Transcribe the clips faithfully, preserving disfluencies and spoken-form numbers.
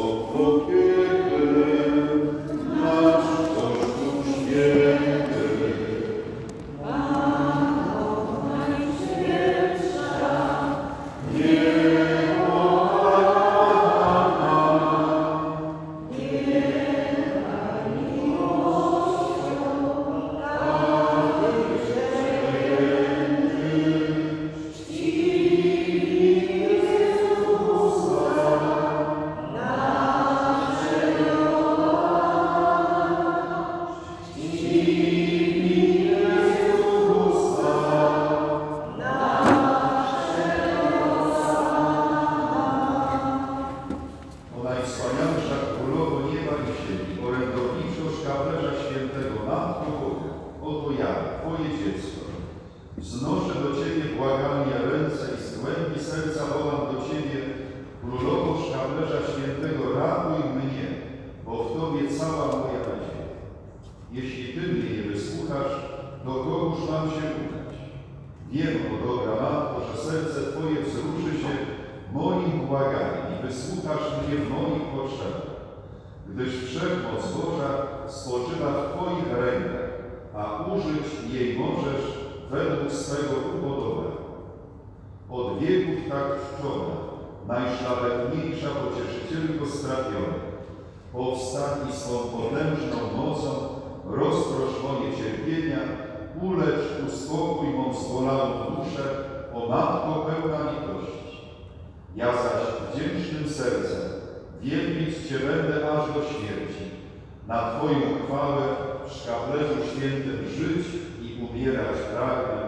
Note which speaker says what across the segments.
Speaker 1: Wznoszę do Ciebie błagalnie ręce i z głębi serca wołam do Ciebie, Królowo Szkawlerza Świętego, ratuj mnie, bo w Tobie cała moja nadzieja. Jeśli Ty mnie nie wysłuchasz, to kogóż mam się udać? Wiem, o dobra Matko, że serce Twoje wzruszy się moim błaganiem i wysłuchasz mnie w moich potrzebach, gdyż wszechmoc Boża spoczywa w Twoich rękach, a użyć jej możesz według swego upodobania. Od wieków tak czczona, najszlachetniejsza pocieszycielko strapionych, powstań i swą potężną mocą rozprosz moje cierpienia, ulecz, uspokój mą zbolałą duszę, o Matko pełna litości. Ja zaś wdzięcznym sercem wielbić Cię będę aż do śmierci. Na Twoją chwałę w Szkawlerzu Świętym żyć i umierać pragnę.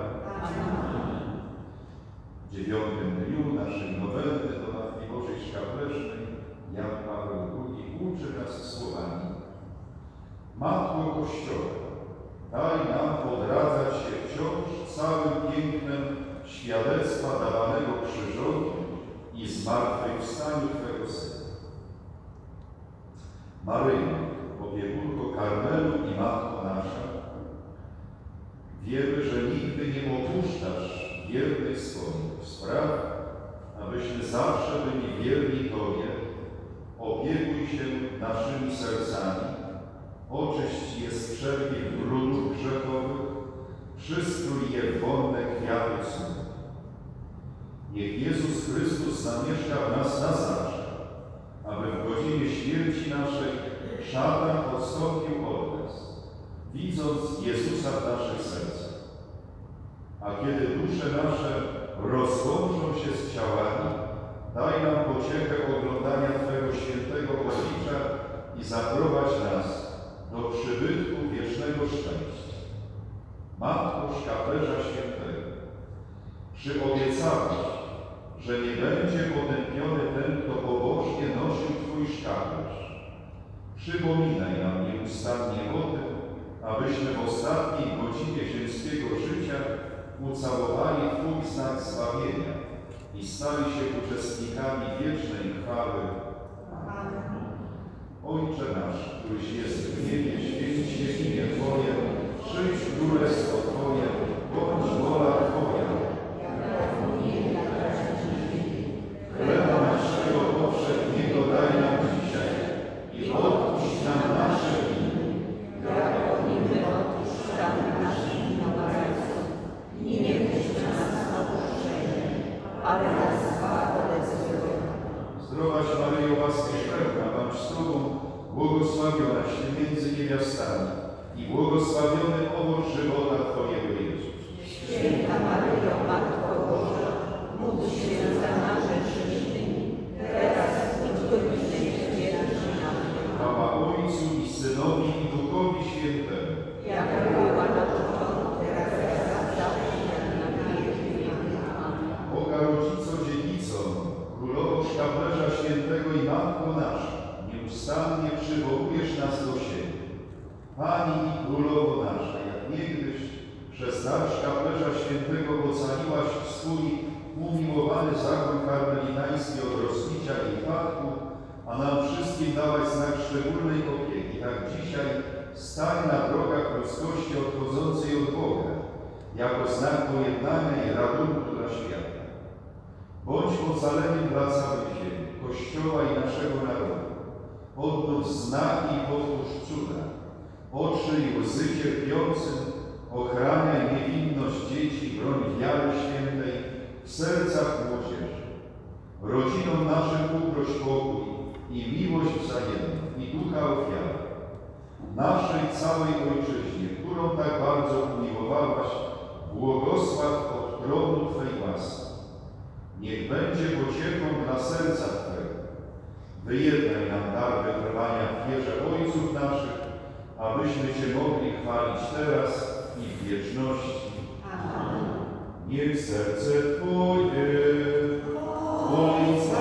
Speaker 1: W dziewiątym dniu naszej nowelny do Matki Bożej Szkawlerznej Jan Paweł drugi uczy nas słowami: Matko Kościoła, daj nam odradzać się wciąż całym pięknem świadectwa dawanego krzyżowi i zmartwychwstaniu Twego Syna. Maryjo, opiekunko Karmelu i Matko nasza, wiemy, że nigdy nie opuszczasz wiernych swoich spraw, abyśmy zawsze byli wierni Tobie. Opiekuj się naszymi sercami, oczyść je z wszelkich brudów grzechowych, przystrój je w wonne kwiaty snu. Niech Jezus Chrystus zamieszka w nas na zawsze, aby w godzinie śmierci naszej szatan odstąpił od nas, widząc Jezusa w naszych sercach. A kiedy dusze nasze rozłączą się z ciałami, daj nam pociechę oglądania Twego świętego oblicza i zaprowadź nas do przybytku wiecznego szczęścia. Matko Szkawlerza Świętego, przyobiecałeś, że nie będzie potępiony ten, kto pobożnie nosił Twój szkawlerz. Przypominaj nam nieustannie o tym, abyśmy w ostatniej godzinie ziemskiego życia ucałowali Twój znak zbawienia i stali się uczestnikami wiecznej chwały. Amen. Ojcze nasz, któryś jest w niebie, święć się imię Twoje, przyjdź królestwo Twoje, bądź wola Twoja. Chleba naszego powszedniego daj nam dzisiaj i odpuść nam nasze winy,
Speaker 2: jako i my odpuszczamy naszym winowajcom. I nie wódź nas na pokuszenie, ale nas zbaw ode złego.
Speaker 1: Zdrowaś Maryjo, łaski pełna, Pan z Tobą, błogosławionaś Ty między niewiastami i błogosławiony owoc żywota Twojego Jezus.
Speaker 2: Święta Maryjo, Matko Boża, módl się za nasze grzesznymi, teraz i w godzinę śmierci naszej.
Speaker 1: Chwała Ojcu i Synowi i Duchowi Świętemu.
Speaker 2: Jaka była na początku, teraz i zawsze, na wieki wieków. Amen.
Speaker 1: Boga Rodzico, Dziewico, Królowo Szkawlerza Świętego i Matko nasza, nieustannie przywołujesz nas do siebie. Pani i Królowo nasza, jak niegdyś przez dar Szkawlerza Świętego ocaliłaś swój umiłowany zakon karmelitański od rozbicia i upadku, a nam wszystkim dałaś znak szczególnej opieki. Tak dzisiaj stań na drogach ludzkości odchodzącej od Boga, jako znak pojednania i ratunku dla świata. Bądź ocaleniem dla całej ziemi, Kościoła i naszego narodu. Począć znaki i powtórz cuda. Otrzyj łzy cierpiącym, ochraniaj niewinność dzieci, broń wiary świętej w sercach młodzieży. Rodzinom naszym uproś pokój i miłość wzajemną i ducha ofiary. Naszej całej Ojczyźnie, którą tak bardzo umiłowałaś, błogosław od tronu Twej łaski. Niech będzie pociechą dla serca Twego. Wyjednaj nam dar wytrwania w wierze Ojców naszych, abyśmy Cię mogli chwalić teraz i w wieczności.
Speaker 2: Amen.
Speaker 1: Niech serce Twoje, Ojca